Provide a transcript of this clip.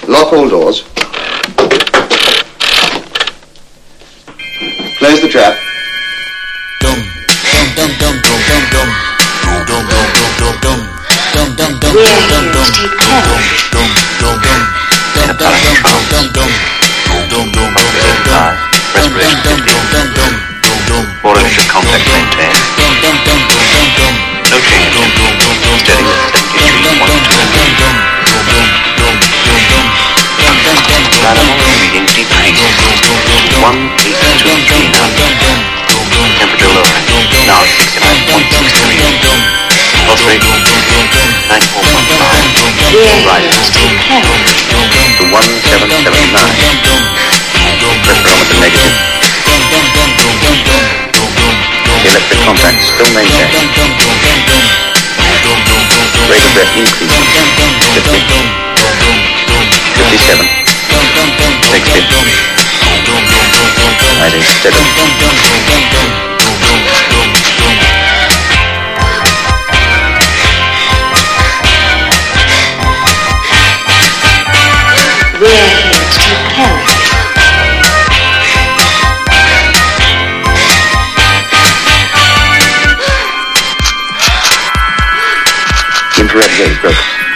Lock all doors. Close the trap. Respiration 15. Water should complex maintained. No change. Steady at 73.2. Minimal readings decreased. 182 now. Temperature low. Now 69.63. Pulse rate 94.5. Rise to 1779. Respirometer negative. The electric contact still maintained. Rate of breath increasing. 50. 57. 60. Rising steadily. We're here to take care of you. Infrared gaze broken.